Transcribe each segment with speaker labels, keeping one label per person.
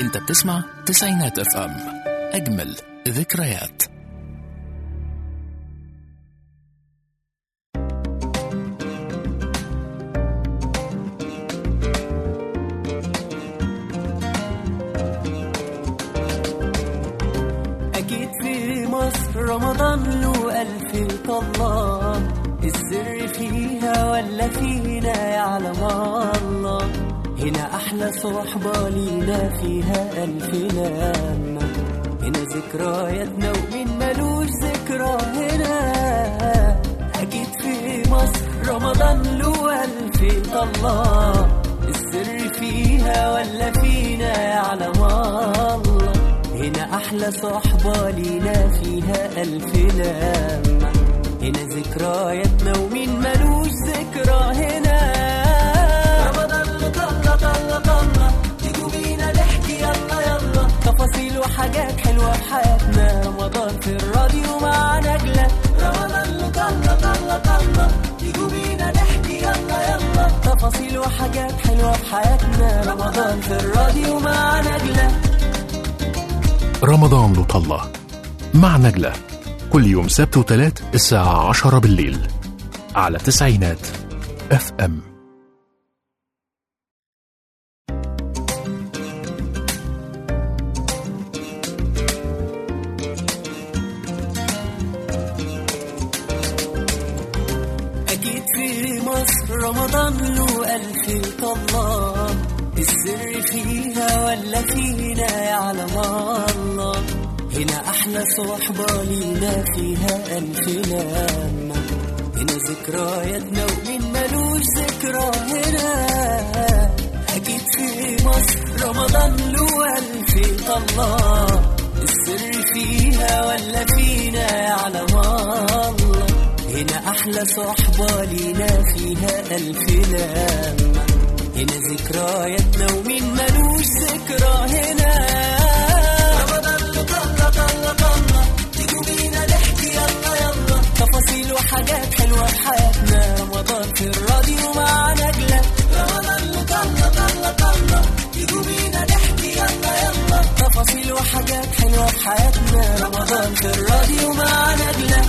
Speaker 1: انت بتسمع تسعينات اف ام، اجمل ذكريات.
Speaker 2: أكيد في مصر رمضان له ألف طلة، السر فيها ولا فينا يعلم الله. هنا أحلى صحبة لينا فيها ألف لمة، هنا ذكرياتنا ومين ملوش ذكرى هنا. أكيد في مصر رمضان له ألف طلة، السر فيها ولا فينا يعلم الله. هنا أحلى صحبة لينا فيها ألف لمة، هنا ذكرياتنا ومين ملوش ذكرى هنا. رمضان طلة طلة طلة، تيجوا بينا نحكي يلا يلا، تفاصيل وحاجات حلوة في حياتنا. رمضان في الراديو مع نجلة. رمضان طلة طلة طلة، تيجوا بينا نحكي يلا يلا، تفاصيل وحاجات حلوة في حياتنا. رمضان في الراديو مع نجلة.
Speaker 1: رمضان له طلة مع نجلة، كل يوم سبت وثلاث الساعة 10 بالليل على تسعينات اف ام.
Speaker 2: أكيد في مصر رمضان له ألف طلة، السر فيها ولا فينا يعلم الله. هنا أحلى صحبة لينا فيها ألف لمة، هنا ذكرياتنا ومين ملوش ذكرى هنا. أكيد في مصر رمضان له ألف طلة، السر فيها ولا فينا يعلم الله. هنا أحلى صحبة لينا فيها ألف لمة، هنا ذكرياتنا ومين ملوش ذكرى هنا. رمضان طلة طلة طلة، تيجوا بينا نحكي يلا يلا، تفاصيل وحاجات حلوة في حياتنا. رمضان في الراديو مع نجلة. رمضان طلة طلة طلة، تيجوا بينا نحكي يلا يلا، تفاصيل وحاجات حلوة في حياتنا. رمضان في الراديو مع نجلة.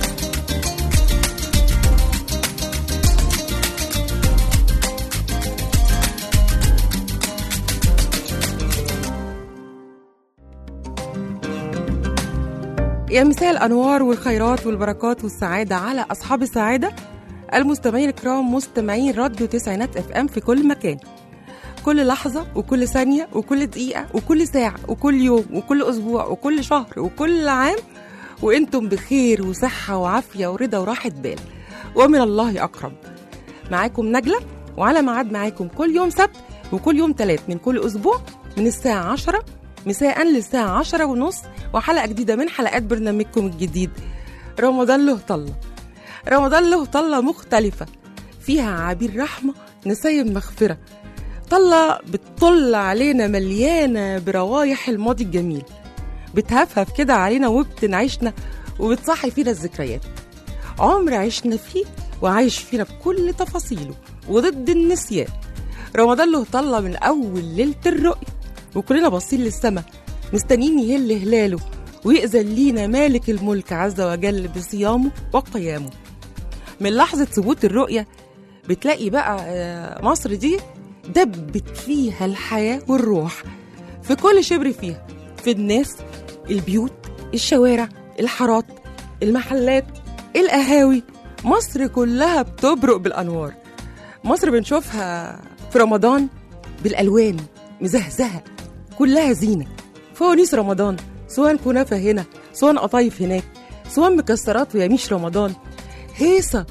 Speaker 3: يا مساء الأنوار والخيرات والبركات والسعادة على أصحاب السعادة، المستمعين الكرام، مستمعين راديو تسعينات اف ام في كل مكان، كل لحظة وكل ثانية وكل دقيقة وكل ساعة وكل يوم وكل أسبوع وكل شهر وكل عام، وإنتم بخير وصحة وعافية ورضا وراحة بال ومن الله أقرب. معاكم نجلة، وعلى ميعاد معاكم كل يوم سبت وكل يوم ثلاث من كل أسبوع من الساعة 10 مساء للساعة 10:30، وحلقة جديدة من حلقات برنامجكم الجديد رمضان له طلة. رمضان له طلة مختلفة، فيها عبير رحمة نسيم مغفرة، طلة بتطل علينا مليانة بروايح الماضي الجميل، بتهفهف كده علينا وبتنعيشنا وبتصحي فينا الذكريات. عمر عشنا فيه وعايش فينا بكل تفاصيله وضد النسيان. رمضان له طلة من أول ليلة الرؤية وكلنا باصين للسما مستنيين يهل هلاله ويأذن لينا مالك الملك عز وجل بصيامه وقيامه. من لحظة ثبوت الرؤية بتلاقي بقى مصر دي دبت فيها الحياة والروح في كل شبر فيها، في الناس، البيوت، الشوارع، الحارات، المحلات، القهاوي. مصر كلها بتبرق بالأنوار. مصر بنشوفها في رمضان بالألوان مزهزهة، كلها زينة، فوانيس رمضان، سواء كنافة هنا، سواء قطايف هناك، سواء مكسرات ويميش رمضان، هيصة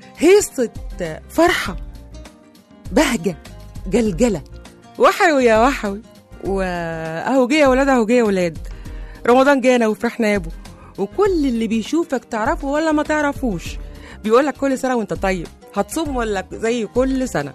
Speaker 3: فرحة، بهجة، جلجلة، وحوي يا وحوي، وأهو جه يا ولاد، أهو جه يا ولاد، رمضان جانا وفرحنا يابو. وكل اللي بيشوفك تعرفه ولا ما تعرفوش بيقولك كل سنة وانت طيب، هتصوم ولا زي كل سنة.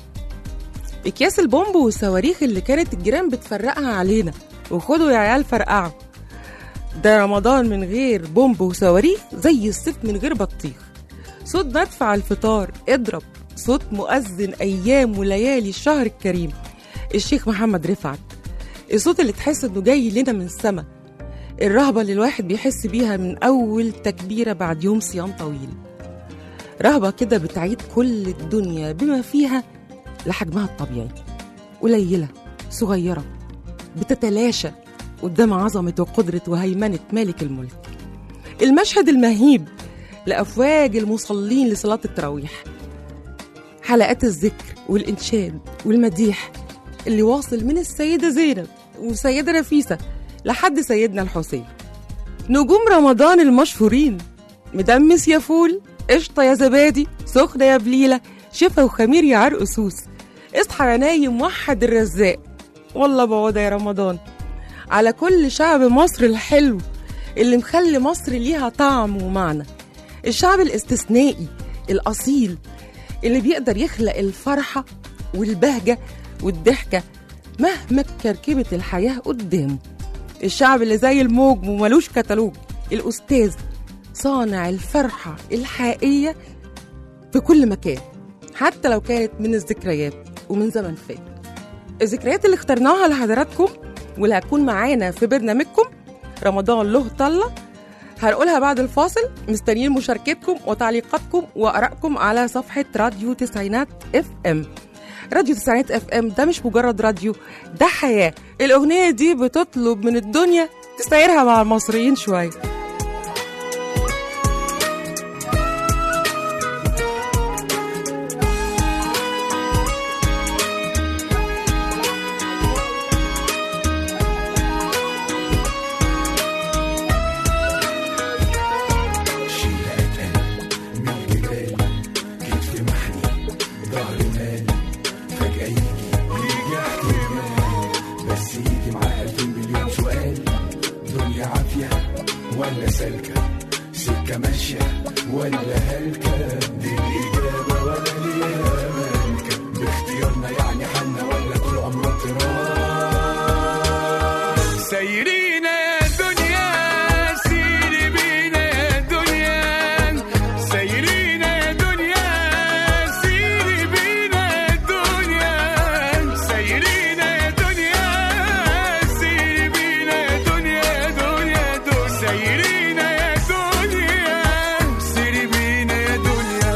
Speaker 3: اكياس البومب والصواريخ اللي كانت الجيران بتفرقها علينا، وخدوا يا عيال فرقعوا. ده رمضان من غير بومب وصواريخ زي الصيف من غير بطيخ. صوت مدفع الفطار اضرب، صوت مؤذن ايام وليالي الشهر الكريم الشيخ محمد رفعت، الصوت اللي تحس انه جاي لنا من السما، الرهبة اللي الواحد بيحس بيها من أول تكبيرة بعد يوم صيام طويل. رهبة كده بتعيد كل الدنيا بما فيها لحجمها الطبيعي، قليلة صغيرة بتتلاشى قدام عظمة وقدرة وهيمنة مالك الملك. المشهد المهيب لأفواج المصلين لصلاة التراويح، حلقات الذكر والإنشاد والمديح اللي واصل من السيدة زينب والسيدة نفيسة لحد سيدنا الحسين. نجوم رمضان المشهورين، مدمس يا فول، قشطة يا زبادي، سخنة يا بليلة، شفا وخمير يا عرقسوس، اصحى يا نايم وحد الرزاق، والله بعودة يا رمضان. على كل شعب مصر الحلو اللي مخلي مصر ليها طعم ومعنى، الشعب الاستثنائي الأصيل اللي بيقدر يخلق الفرحة والبهجة والضحكة مهما كركبت الحياة قدامه، الشعب اللي زي الموج وملوش كتالوج، الأستاذ صانع الفرحة الحقيقية في كل مكان، حتى لو كانت من الذكريات ومن زمن فات. الذكريات اللي اخترناها لحضراتكم واللي هتكون معانا في برنامجكم رمضان له طلة هنقولها بعد الفاصل. مستنيين مشاركتكم وتعليقاتكم وآرائكم على صفحة راديو تسعينات FM. راديو تسعينات FM ده مش مجرد راديو، ده حياة. الأغنية دي بتطلب من الدنيا تسيرها مع المصريين شوية.
Speaker 4: ولا سالكة سكة ماشية ولا هلكة، دي الإجابة ولا ليها مالكة، باختيارنا يعني حالنا ولا طول عمرنا تراب. سايرين يا دنيا سيري بينا يا دنيا، سايرين يا دنيا سيري بينا يا دنيا، سايرين يا دنيا سيري بينا يا دنيا يا دنيا دنيا، سايرين يا دنيا سيري بينا يا دنيا.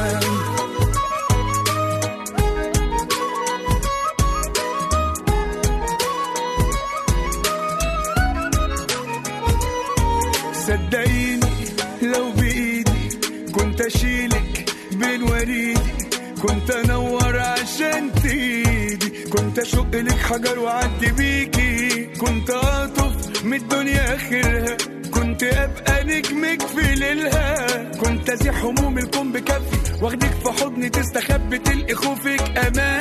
Speaker 4: صدقيني لو بإيدي كنت أشيلك بين وريدي، كنت أنور عشان تيدي، كنت أشق لك حجر وعدي بيكي، كنت أطف من الدنيا آخرها، كنت أبقى نجمك في ليلها، كنت أزيح هموم الكون بكفي واخدك في حضني تستخبي تلقي خوفك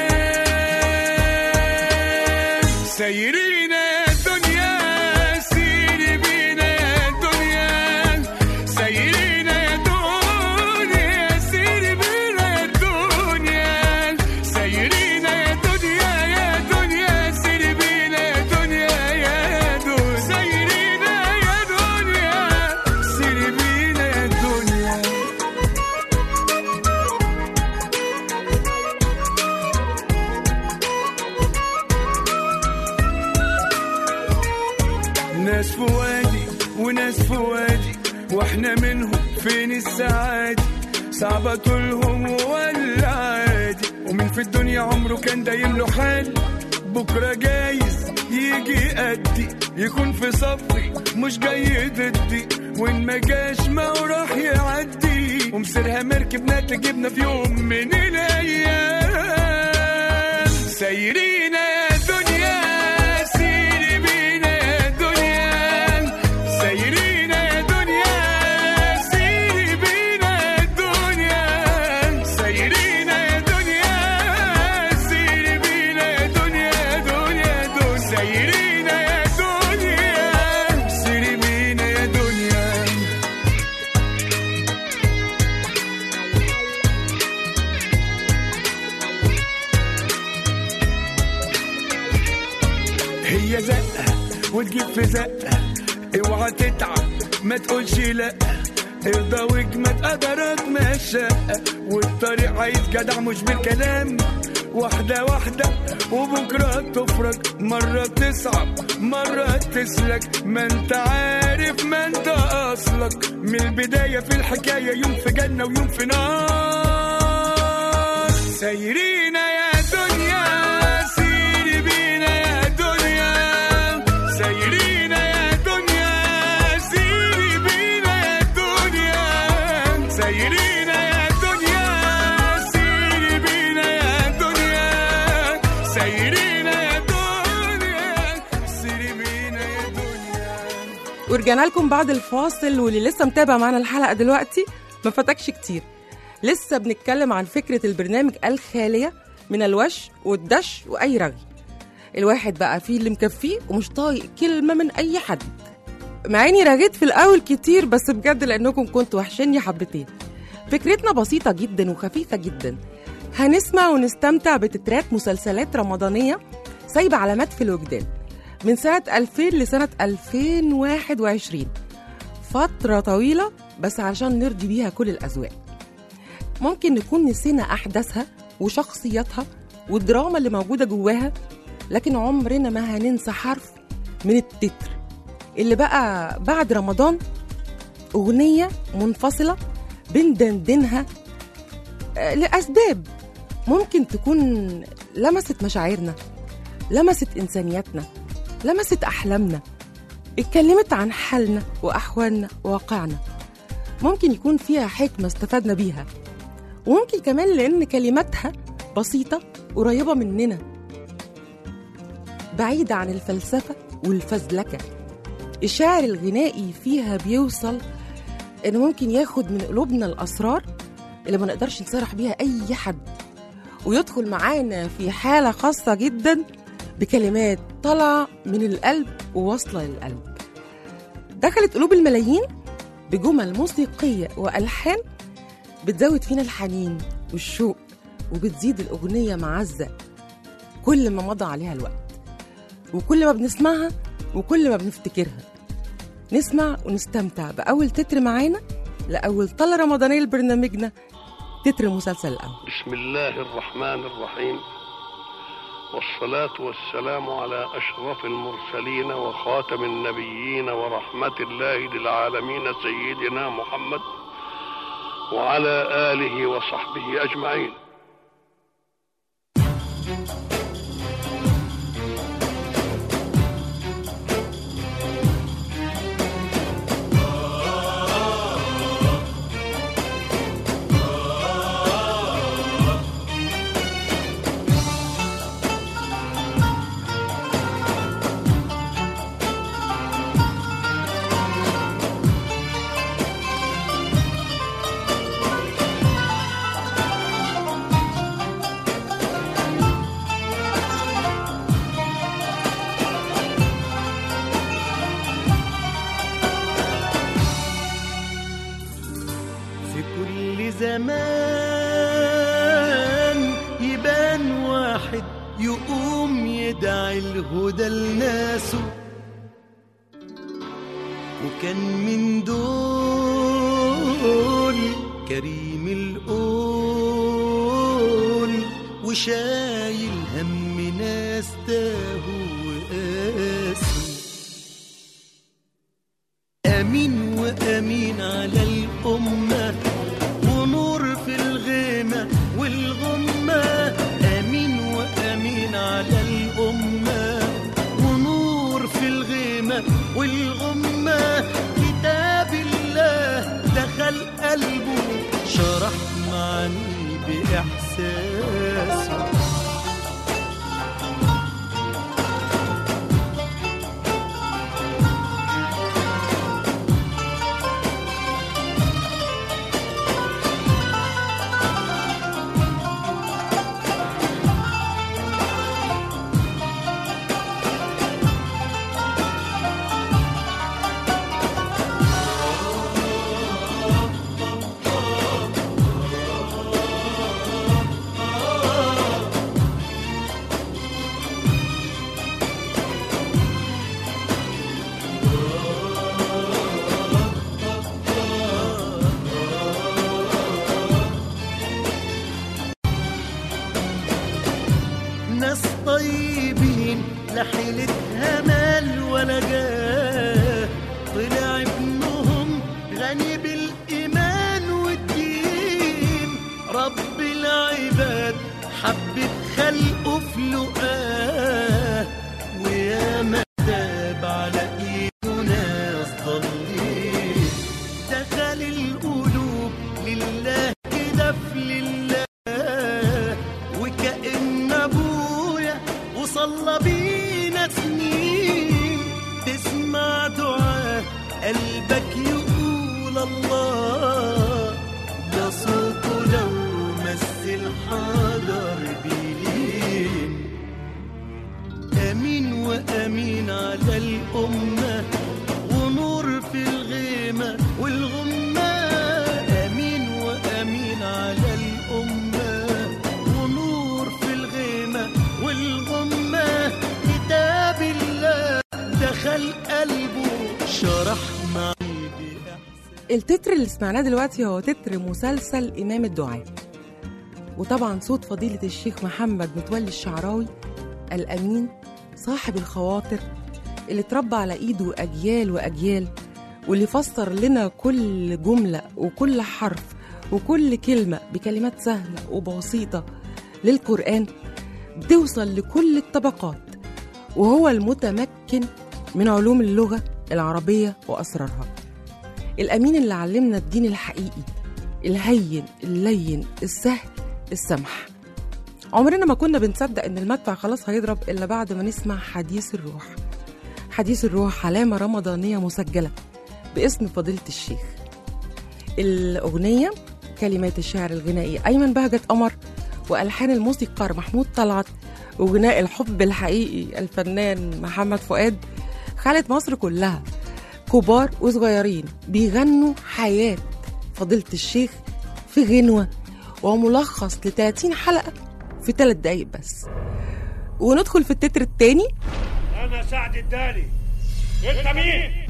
Speaker 4: أمان. سايرين يا دنيا سيري بينا يا دنيا، سايرين يا دنيا سيري بينا يا دنيا، سايرين يا دنيا يا دنيا سيري بينا يا دنيا يا دنيا، سايرين يا دنيا سيري بينا يا دنيا. ناس في وادي وناس في وادي واحنا منهم فين السعادة، صعبة طولهم ولا عادي، ومن في الدنيا عمره كان دايم له حال، بكرة جايز يجي قدي يكون في صفي مش جاي ضدي، وإن ما جاش ما هو راح يعدي، ومسيرها مركبنا تجيبنا في يوم من الأيام. سايرين يا دنيا سيري بينا يا دنيا، سايرين يا دنيا سيري بينا يا دنيا، سايرين يا دنيا سيري بينا يا دنيا يا دنيا دنيا، سايرين يا دنيا سيري بينا يا دنيا. هي زقة وتجيب في زقة، اوعى تتعب ما تقولش لا، ارضى واجمد قدرك ما الشقة، والطريق عايز جدع مش بالكلام، واحدة واحدة وبكرة تفرج، مرة تصعب مرة تسلك، ما انت عارف ما انت أصلك، من البداية في الحكاية يوم في جنة ويوم في نار. سايرين يا دنيا سيري بينا يا دنيا، سايرين يا دنيا سيري بينا يا دنيا، سايرين يا دنيا سيري بينا يا دنيا، سايرين يا دنيا سيري بينا يا دنيا.
Speaker 3: ورجعنا لكم بعد الفاصل، واللي لسه متابع معنا الحلقة دلوقتي ما فاتكش كتير. لسه بنتكلم عن فكرة البرنامج الخالية من الوش والدش وأي رغي. الواحد بقى فيه اللي مكفيه ومش طايق كلمة من أي حد، مع إني رغيت في الأول كتير، بس بجد لأنكم كنتوا وحشني حبتين. فكرتنا بسيطة جدا وخفيفة جدا، هنسمع ونستمتع بتترات مسلسلات رمضانية سايبة علامات في الوجدان من سنة 2000 لسنة 2021، فترة طويلة بس عشان نرضي بيها كل الأذواق. ممكن نكون نسينا أحداثها وشخصياتها والدراما اللي موجودة جواها، لكن عمرنا ما هننسى حرف من التتر اللي بقى بعد رمضان أغنية منفصلة بندندنها لأسباب ممكن تكون لمست مشاعرنا، لمست إنسانياتنا، لمست أحلامنا، اتكلمت عن حالنا وأحوالنا وواقعنا. ممكن يكون فيها حكمة استفدنا بيها، وممكن كمان لأن كلماتها بسيطة قريبة مننا، بعيدة عن الفلسفة والفزلكة. الشعر الغنائي فيها بيوصل إنه ممكن ياخد من قلوبنا الأسرار اللي ما نقدرش نسرح بيها أي حد، ويدخل معانا في حالة خاصة جدا بكلمات طالعة من القلب وواصلة للقلب، دخلت قلوب الملايين بجمل موسيقية وألحان بتزود فينا الحنين والشوق، وبتزيد الأغنية معزة كل ما مضى عليها الوقت، وكل ما بنسمعها وكل ما بنفتكرها. نسمع ونستمتع بأول تتر معانا لأول طلة رمضانية لبرنامجنا، تتر مسلسل الأول.
Speaker 5: بسم الله الرحمن الرحيم، والصلاة والسلام على أشرف المرسلين وخاتم النبيين ورحمة الله للعالمين سيدنا محمد وعلى آله وصحبه أجمعين.
Speaker 6: زمان يبان واحد يقوم يدعي الهدى لناسه، وكان من دول كريم القول وشايل هم ناس تاهوا وقاسوا. أمين وأمين على الأمة ونور في الغيمة والغمة، أمين وأمين على الأمة ونور في الغيمة والغمة. كتاب الله دخل قلبه شرح معاني بإحساسه. لا حيلتها مال ولا جاه، طلع ابنهم غني بالإيمان والدين. رب العباد حبت خلقه في لقاه، ويا ما تاب على ايده ناس ضالين. دخل القلوب لله كده في لله، وكأن ابويا وصلى بينا سنين. تسمع دعاء قلبك يقول الله، ده صوته لو مثل حضر بيلين. أمين وأمين على الأمة، ونور في الغيمة والغمة. أمين وأمين على الأمة، ونور في الغيمة والغمة. كتاب الله دخل قلبه شرح معي بإحسان.
Speaker 3: التتر اللي سمعناه دلوقتي هو تتر مسلسل إمام الدعاء، وطبعا صوت فضيلة الشيخ محمد متولي الشعراوي الأمين، صاحب الخواطر اللي اتربى على إيده أجيال وأجيال، واللي فسر لنا كل جملة وكل حرف وكل كلمة بكلمات سهلة وبسيطة للقرآن بتوصل لكل الطبقات، وهو المتمكن من علوم اللغة العربية وأسرارها. الأمين اللي علمنا الدين الحقيقي، الهين اللين السهل السمح. عمرنا ما كنا بنصدق ان المدفع خلاص هيضرب الا بعد ما نسمع حديث الروح. حديث الروح علامة رمضانية مسجلة باسم فضيلة الشيخ. الأغنية كلمات الشاعر الغنائي أيمن بهجت قمر، وألحان الموسيقار محمود طلعت، وغناء الحب الحقيقي الفنان محمد فؤاد. خلت مصر كلها كبار وصغيرين بيغنوا حياة فضيلة الشيخ في غنوة وملخص ل30 حلقة في 3 دقايق بس. وندخل في التتر التاني.
Speaker 7: أنا سعد الدالي. أنت مين؟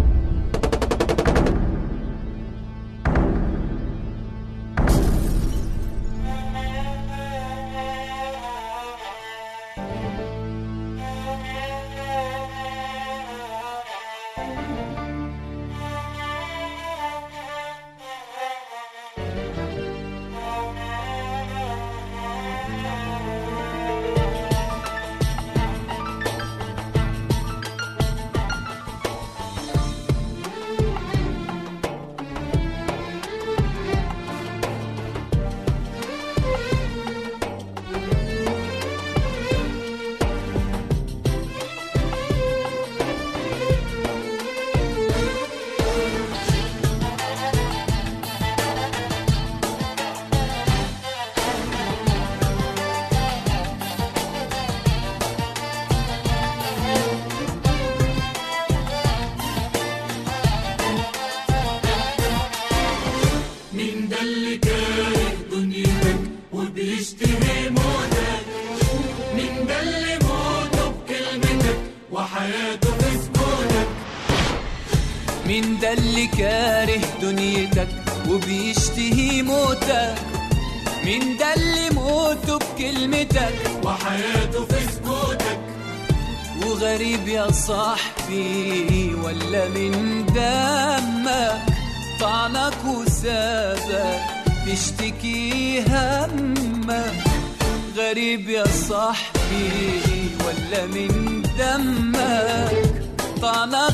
Speaker 2: مين ده اللي كاره دنيتك وبيشتهي موتك؟ مين ده اللي موته بكلمتك وحياته في سكوتك؟ وغريب يا صاحبي ولا من دمك طعنك وسابك تشتكي همك؟ غريب يا صاحبي ولا من دمك طعنك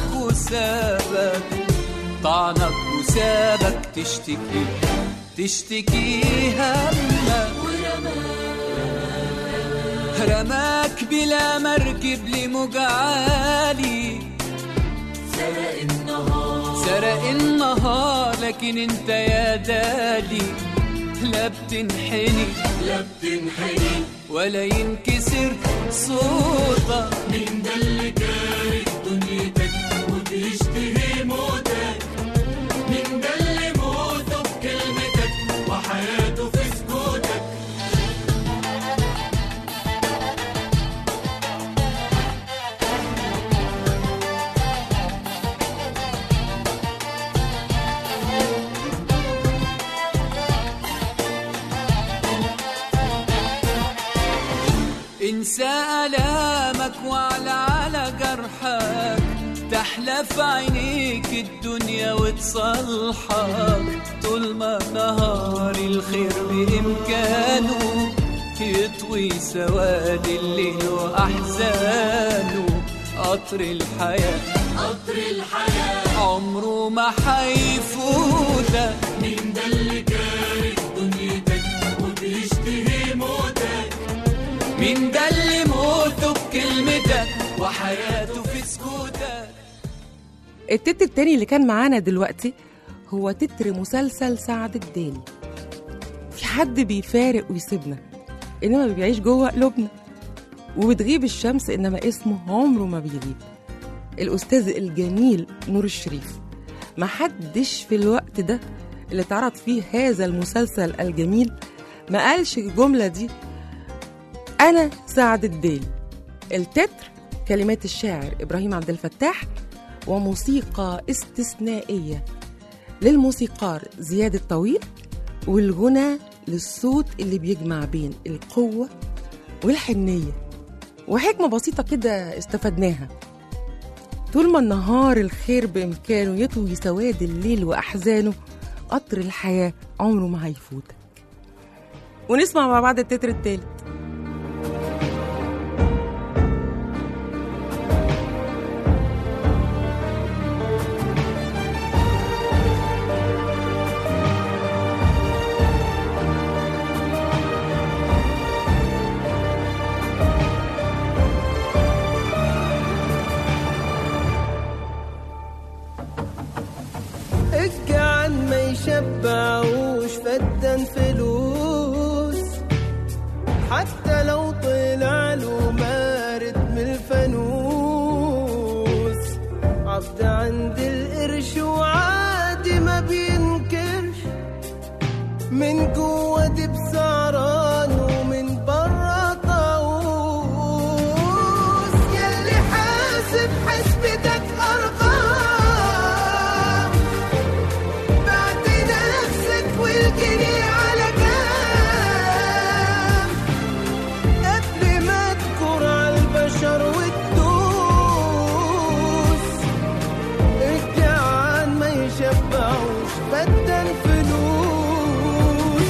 Speaker 2: وسابك تشتكي همك؟ رماك بلا مركب لموج عالي، سرق النهار لكن انت يا دالي لا بتنحني ولا ينكسر صوتك. مين ده اللي كاره دنيتك وبيشتهي موتك؟ مين ده اللي موته بكلمتك وحياته في سكوتك؟ انسى آلامك وعلى جرحك، تحلى في عينيك الدنيا وتصلحك. طول ما نهار الخير بإمكانه يطوي سواد الليل وأحزانه. قطر الحياة عمره ما حيفوتك. مين ده اللي كانت دنيتك وبيشتهي موتك؟ مين ده اللي موته بكلمتك وحياته في سكوتك؟
Speaker 3: التتر التاني اللي كان معانا دلوقتي هو تتر مسلسل سعد الدالي. في حد بيفارق ويسيبنا إنما بيعيش جوه قلوبنا، وبتغيب الشمس إنما اسمه عمره ما بيغيب. الأستاذ الجميل نور الشريف. محدش في الوقت ده اللي اتعرض فيه هذا المسلسل الجميل ما قالش الجملة دي: أنا سعد الدالي. التتر كلمات الشاعر إبراهيم عبد الفتاح، وموسيقى استثنائية للموسيقار زياد الطويل، والغنى للصوت اللي بيجمع بين القوة والحنية. وحكمة بسيطة كده استفدناها: طول ما النهار الخير بإمكانه يطوي سواد الليل وأحزانه، قطر الحياة عمره ما هيفوتك. ونسمع مع بعض التتر التالت.
Speaker 6: الجعان ما يشبعوش فدان فلوس، حتى لو طلع له مارد من الفانوس. عبد عند القرش وعادي ما بينكرش، من جوه دي بسعران ومن بره طاووس. ياللي حاسب حسبتك أرقام، والجنيه على كام قبل ما تكر على البشر وتدوس. الجعان ما يشبعوش فدان فلوس.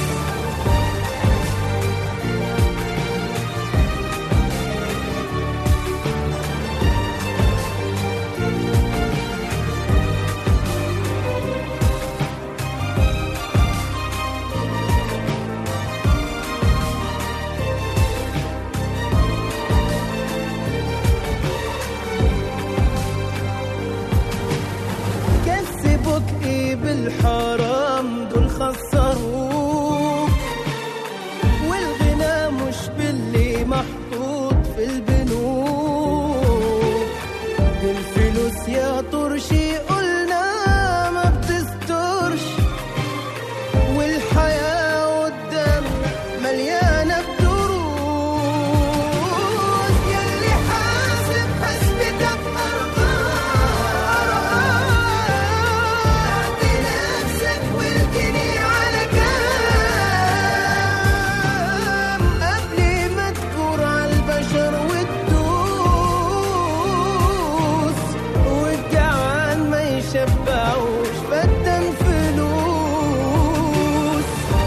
Speaker 6: بالحرام دول خسروك، والغنى مش باللي محطوط في البنوك. دي الفلوس يا طرشي قلنا ما بتسترش، والحياة قدام مليانة بدروس. ياللي حاسب حسبتك شبعوش بدن فلوس.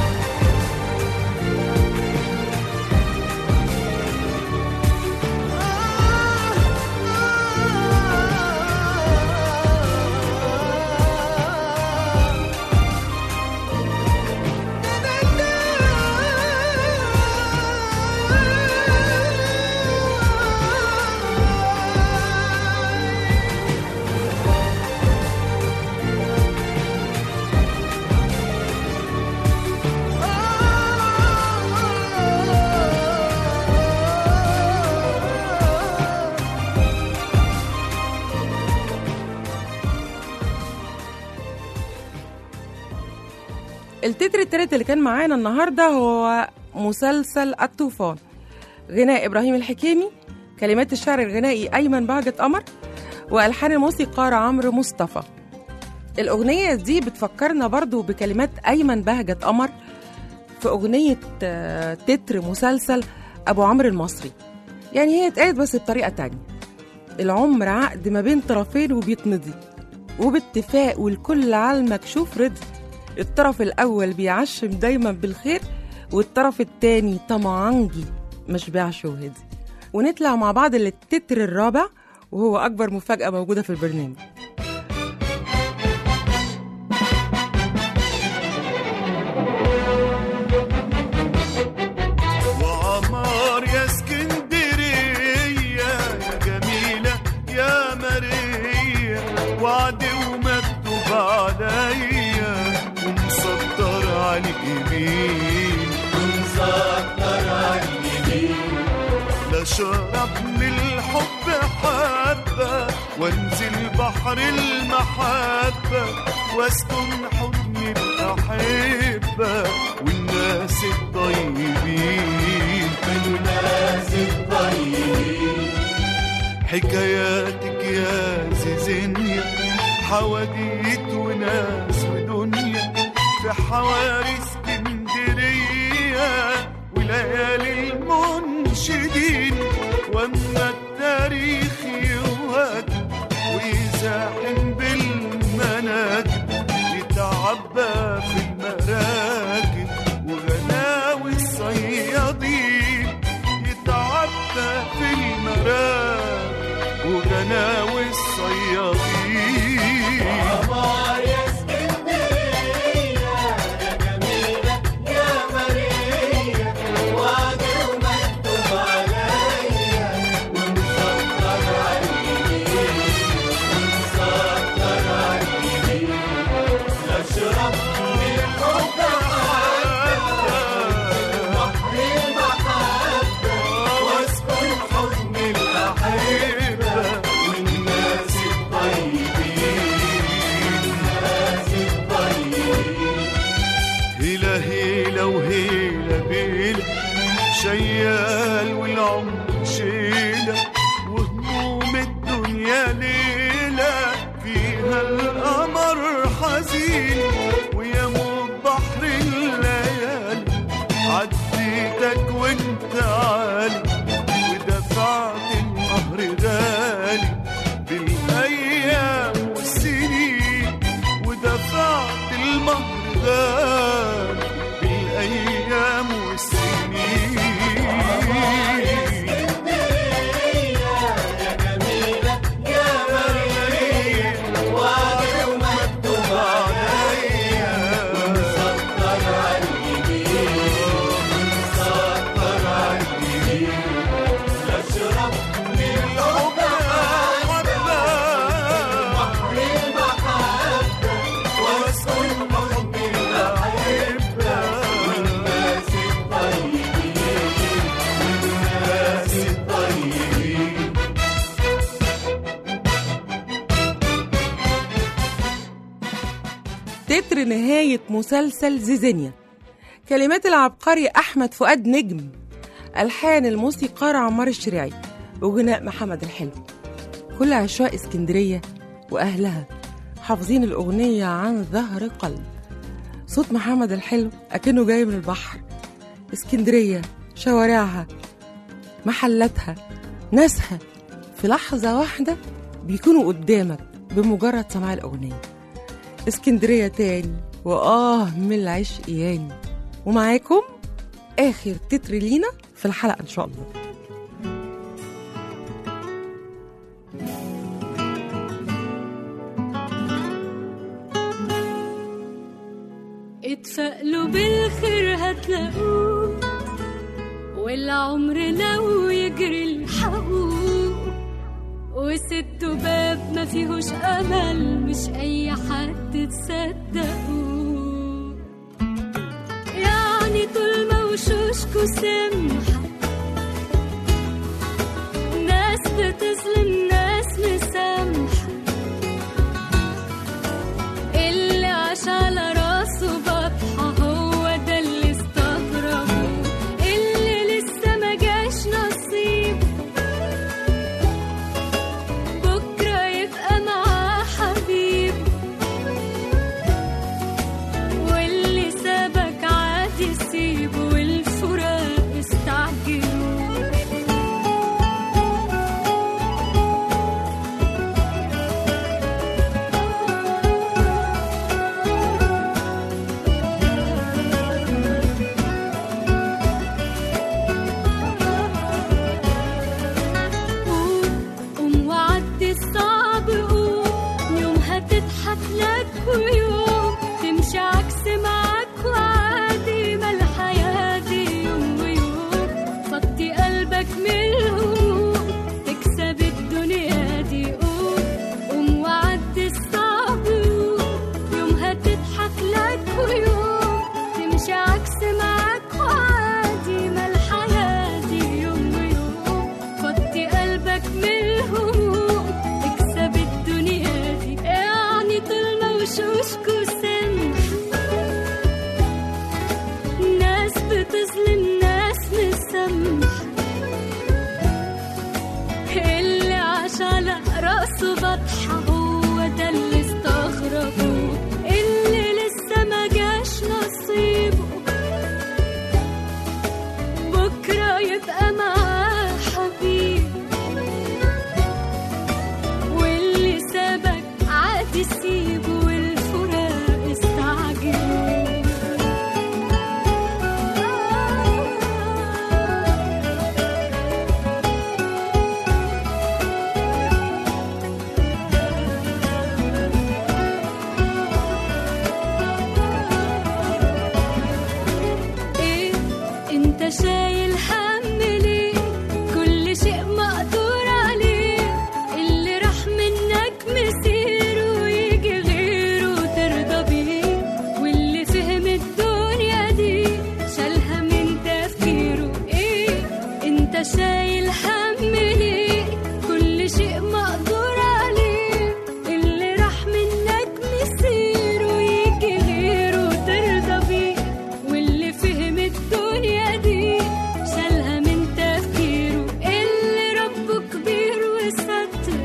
Speaker 3: التتر التالت اللي كان معانا النهاردة هو مسلسل الطوفان. غناء إبراهيم الحكيمي، كلمات الشاعر الغنائي أيمن بهجت قمر، وألحان الموسيقار عمرو مصطفى. الأغنية دي بتفكرنا برضو بكلمات أيمن بهجت قمر في أغنية تتر مسلسل أبو عمرو المصري. يعني هي اتقالت بس بطريقة تانية. العمر عقد ما بين طرفين وبيتمضي وباتفاق والكل على المكشوف رضي. الطرف الأول بيعشم دايما بالخير والطرف التاني طمعانجي مشبعش وهدي. ونطلع مع بعض للتتر الرابع وهو أكبر مفاجأة موجودة في البرنامج.
Speaker 6: وعمار يا اسكندرية يا جميلة يا ماريا، وعد ومكتوب عليا ومسطر على اليمين، ومسطر على اليمين. لا شرب من الحب حبة وانزل بحر المحبة واسكن حضن الأحبة والناس الطيبين، والناس الطيبين. حكاياتك يا زيزينيا حواديت وناس ودنيا في حواري اسكندرية وليالي المنشدين. واما التاريخ يوهج ويزاحم بالمناكب يتعبى في المراكب وغناوي الصيادين، يتعبى في المراكب وغناوي الصيادين. عمار يا اسكندرية يا جميلة يا ماريا، وعد ومكتوب عليا ومسطر على اليمين، ومسطر على اليمين. اشرب من الحب حبة بحر المحبة واسكن حضن الأحبة والناس الطيبين، الناس الطيبين. هيلا هيلا وهيلا بيلا شيال والعمر شيلة وهموم الدنيا ليلة فيها القمر حزين ويموت بحر الليالي. عديتك وانت عالي ودفعت النهر غالي بالأيام والسنين، ودفعت المهر غالي بالأيام والسنين. يا جميلة يا ماريا، وعد ومكتوب عليا ومسطر على اليمين، ومسطر على اليمين. اشرب من الحب حبة بحر المحبة واسكن حضن الأحبة والناس الطيبين، والناس الطيبين.
Speaker 3: تتر نهاية مسلسل زيزينيا. كلمات العبقري أحمد فؤاد نجم، ألحان الموسيقار عمار الشريعي، وغناء محمد الحلو. كل عشاق اسكندرية وأهلها حافظين الأغنية عن ظهر قلب. صوت محمد الحلو أكنه جاي من البحر. اسكندرية شوارعها محلاتها ناسها في لحظة واحدة بيكونوا قدامك بمجرد سماع الأغنية. اسكندرية تاني من العشق ياني. ومعاكم آخر تتر لينا في الحلقة إن شاء الله.
Speaker 8: اتفائلوا بالخير هتلاقوه، والعمر لو يجري الحقوه، وسدوا باب ما فيهوش امل مش اي حد تصدقوه. يعني طول ما وشوشكوا سمحة ناس بتظلم ناس مسامحة، اللي عاش على راسه بطحة هو ده اللي استغربوه، اللي لسه ما جاش نصيب بكرة يبقى معاه حبيب، واللي سابك عادي سيبه والفراق استعجل. على راسه بطحة هو ده اللي استغربوه، اللي لسه ما جاش نصيبه بكرة يبقى معاه حبيب، واللي سابك عادي سيبه والفراق استعجلوا. ايه انت شايل هم ليه؟ كل شيء مقدور عليه، اللي راح منك مسيره ويجي غيره ترضى بيه، واللي فهم الدنيا دي شالها من تفكيره. ايه انت شايل هم ليه؟ كل شيء مقدور عليه، اللي راح منك مسيره ويجي غيره ترضى بيه، واللي فهم الدنيا دي شالها من تفكيره. اللي ربه كبير وستر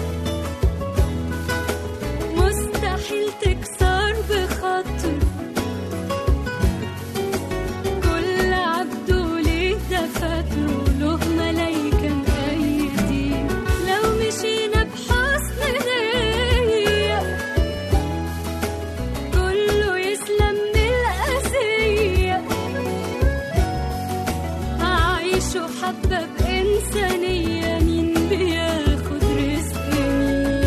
Speaker 8: مستحيل تكسر بخاطر، كل عبده ليه دفاتره له ملايكة مأيدين. لو مشينا بحسن نية كله يسلم من الأذية، أعيشه حبة بإنسانية، مين بياخد رزق مين؟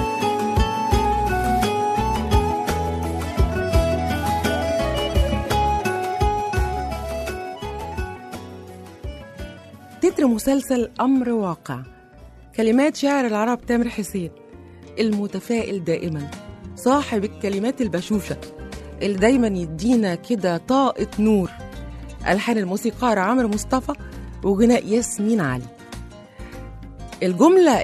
Speaker 3: تتر مسلسل أمر واقع، كلمات شاعر العرب تامر حسين، المتفائل دائما، صاحب الكلمات البشوشة اللي دايما يدينا كده طاقة نور. ألحان الموسيقار عمرو مصطفى وغناء ياسمين علي. الجملة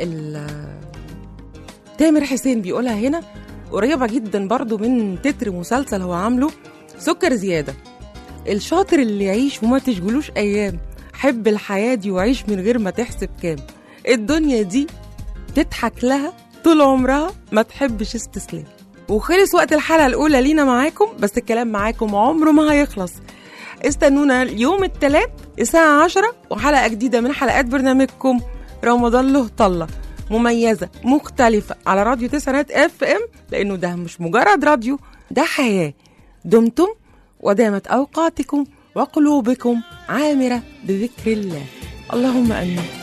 Speaker 3: تامر حسين بيقولها هنا قريبة جدا برضو من تتر مسلسل هو عامله سكر زيادة. الشاطر اللي يعيش وما تشغلوش أيام، حب الحياة دي وعيش من غير ما تحسب كام، الدنيا دي تضحك لها طول عمرها ما تحبش استسلام. وخلص وقت الحلقة الأولى لينا معاكم، بس الكلام معاكم عمره ما هيخلص. استنونا يوم الثلاث الساعة 10 وحلقة جديدة من حلقات برنامجكم رمضان له طلة، مميزة مختلفة على راديو 9 FM، لأنه ده مش مجرد راديو، ده حياة. دمتم ودامت أوقاتكم وقلوبكم عامرة بذكر الله. اللهم آمين.